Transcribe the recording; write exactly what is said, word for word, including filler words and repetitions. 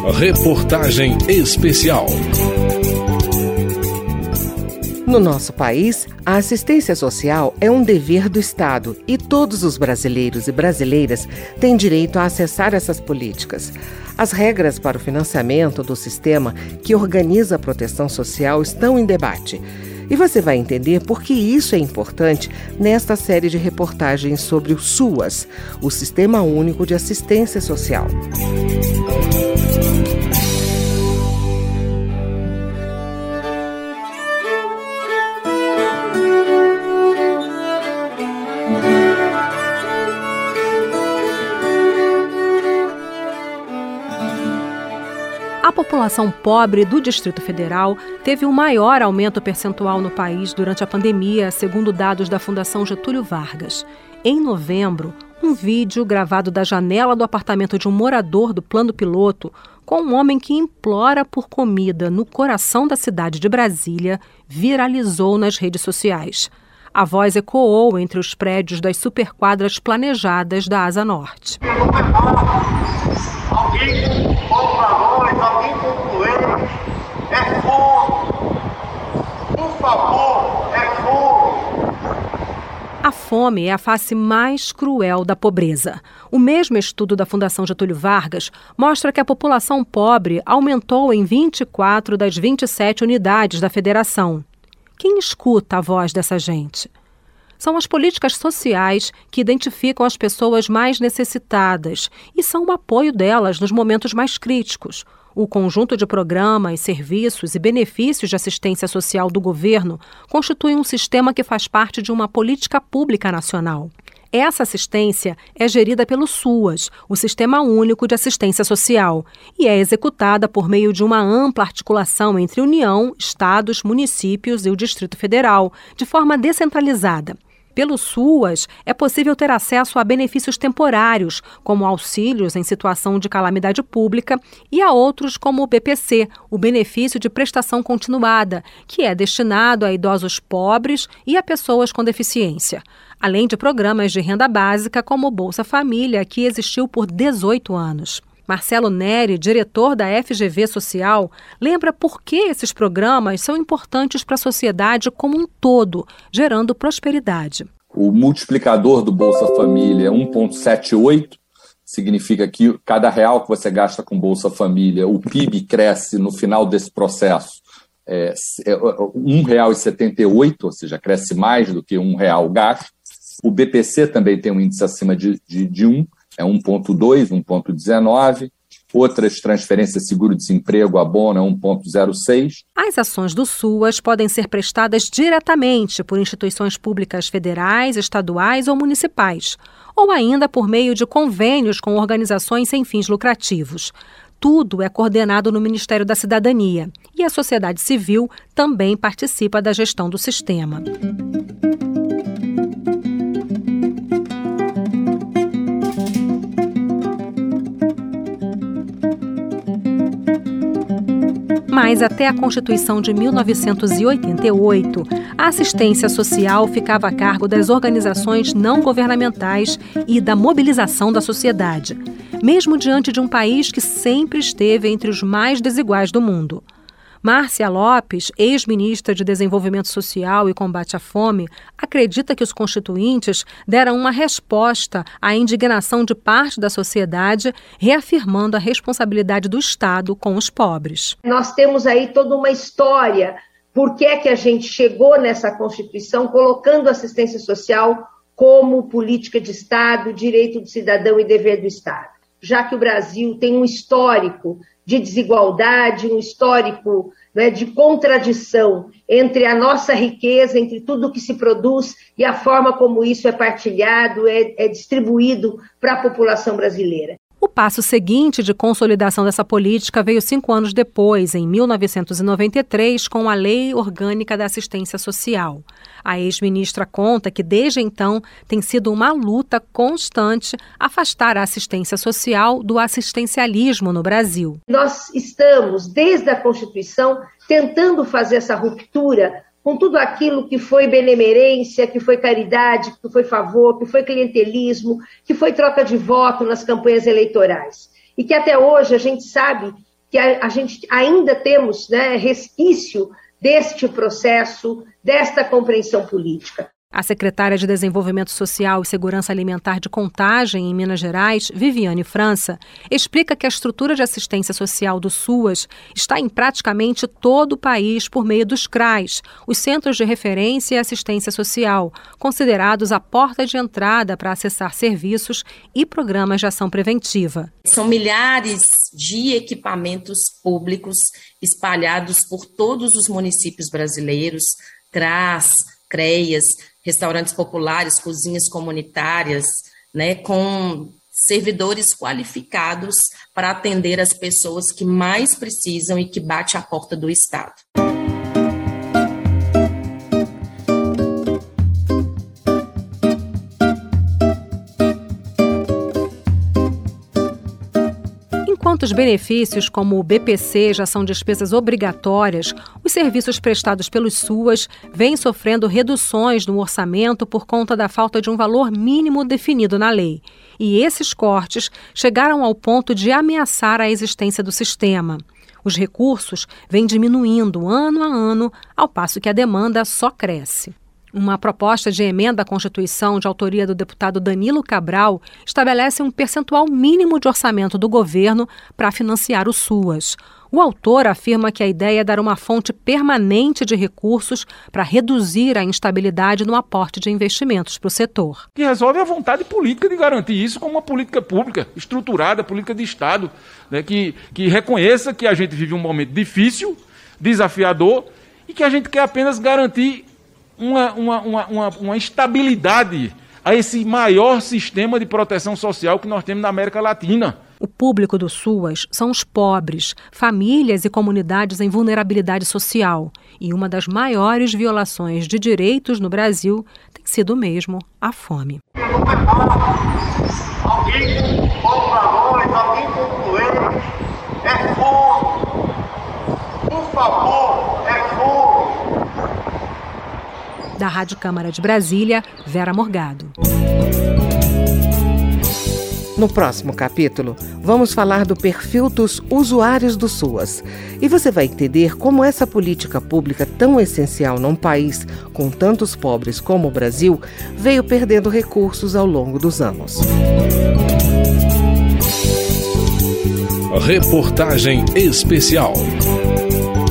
Reportagem especial. No nosso país, a assistência social é um dever do Estado e todos os brasileiros e brasileiras têm direito a acessar essas políticas. As regras para o financiamento do sistema que organiza a proteção social estão em debate. E você vai entender por que isso é importante nesta série de reportagens sobre o SUAS, o Sistema Único de Assistência Social. A população pobre do Distrito Federal teve o maior aumento percentual no país durante a pandemia, segundo dados da Fundação Getúlio Vargas. Em novembro, um vídeo gravado da janela do apartamento de um morador do Plano Piloto, com um homem que implora por comida no coração da cidade de Brasília, viralizou nas redes sociais. A voz ecoou entre os prédios das superquadras planejadas da Asa Norte. Alguém com valores, alguém com poeira, é fogo. Por favor, é fogo. A fome é a face mais cruel da pobreza. O mesmo estudo da Fundação Getúlio Vargas mostra que a população pobre aumentou em vinte e quatro das vinte e sete unidades da federação. Quem escuta a voz dessa gente? São as políticas sociais que identificam as pessoas mais necessitadas e são o apoio delas nos momentos mais críticos. O conjunto de programas, serviços e benefícios de assistência social do governo constitui um sistema que faz parte de uma política pública nacional. Essa assistência é gerida pelo SUAS, o Sistema Único de Assistência Social, e é executada por meio de uma ampla articulação entre União, estados, municípios e o Distrito Federal, de forma descentralizada. Pelo SUAS, é possível ter acesso a benefícios temporários, como auxílios em situação de calamidade pública, e a outros como o B P C, o Benefício de Prestação Continuada, que é destinado a idosos pobres e a pessoas com deficiência, além de programas de renda básica como o Bolsa Família, que existiu por dezoito anos. Marcelo Neri, diretor da F G V Social, lembra por que esses programas são importantes para a sociedade como um todo, gerando prosperidade. O multiplicador do Bolsa Família é um vírgula setenta e oito, significa que cada real que você gasta com Bolsa Família, o P I B cresce no final desse processo é, é um real e setenta e oito, ou seja, cresce mais do que um real gasto. O B P C também tem um índice acima de, de, de um, é um vírgula dois, um vírgula dezenove. Outras transferências, seguro-desemprego, abono é um vírgula zero seis. As ações do SUAS podem ser prestadas diretamente por instituições públicas federais, estaduais ou municipais, ou ainda por meio de convênios com organizações sem fins lucrativos. Tudo é coordenado no Ministério da Cidadania e a sociedade civil também participa da gestão do sistema. Mas até a Constituição de mil novecentos e oitenta e oito, a assistência social ficava a cargo das organizações não governamentais e da mobilização da sociedade, mesmo diante de um país que sempre esteve entre os mais desiguais do mundo. Márcia Lopes, ex-ministra de Desenvolvimento Social e Combate à Fome, acredita que os constituintes deram uma resposta à indignação de parte da sociedade, reafirmando a responsabilidade do Estado com os pobres. Nós temos aí toda uma história, por que é que a gente chegou nessa Constituição colocando assistência social como política de Estado, direito do cidadão e dever do Estado, já que o Brasil tem um histórico de desigualdade, um histórico, né, de contradição entre a nossa riqueza, entre tudo que se produz e a forma como isso é partilhado, é, é distribuído para a população brasileira. O passo seguinte de consolidação dessa política veio cinco anos depois, em mil novecentos e noventa e três, com a Lei Orgânica da Assistência Social. A ex-ministra conta que, desde então, tem sido uma luta constante afastar a assistência social do assistencialismo no Brasil. Nós estamos, desde a Constituição, tentando fazer essa ruptura com tudo aquilo que foi benemerência, que foi caridade, que foi favor, que foi clientelismo, que foi troca de voto nas campanhas eleitorais. E que até hoje a gente sabe que a, a gente ainda temos, né, resquício deste processo, desta compreensão política. A secretária de Desenvolvimento Social e Segurança Alimentar de Contagem, em Minas Gerais, Viviane França, explica que a estrutura de assistência social do SUAS está em praticamente todo o país por meio dos C R A S, os Centros de Referência e Assistência Social, considerados a porta de entrada para acessar serviços e programas de ação preventiva. São milhares de equipamentos públicos espalhados por todos os municípios brasileiros, C R A S, C R E A S, restaurantes populares, cozinhas comunitárias, né, com servidores qualificados para atender as pessoas que mais precisam e que bate a porta do Estado. Enquanto os benefícios, como o B P C, já são despesas obrigatórias, os serviços prestados pelos SUAS vêm sofrendo reduções no orçamento por conta da falta de um valor mínimo definido na lei. E esses cortes chegaram ao ponto de ameaçar a existência do sistema. Os recursos vêm diminuindo ano a ano, ao passo que a demanda só cresce. Uma proposta de emenda à Constituição de autoria do deputado Danilo Cabral estabelece um percentual mínimo de orçamento do governo para financiar o SUAS. O autor afirma que a ideia é dar uma fonte permanente de recursos para reduzir a instabilidade no aporte de investimentos para o setor. O que resolve é a vontade política de garantir isso como uma política pública, estruturada, política de Estado, né, que, que reconheça que a gente vive um momento difícil, desafiador, e que a gente quer apenas garantir Uma, uma, uma, uma, uma estabilidade a esse maior sistema de proteção social que nós temos na América Latina. O público do SUAS são os pobres, famílias e comunidades em vulnerabilidade social. E uma das maiores violações de direitos no Brasil tem sido mesmo a fome. Alguém com valores, alguém com poder, é fome. Por favor, é fome. Da Rádio Câmara de Brasília, Vera Morgado. No próximo capítulo, vamos falar do perfil dos usuários do SUAS. E você vai entender como essa política pública tão essencial num país com tantos pobres como o Brasil veio perdendo recursos ao longo dos anos. Reportagem especial.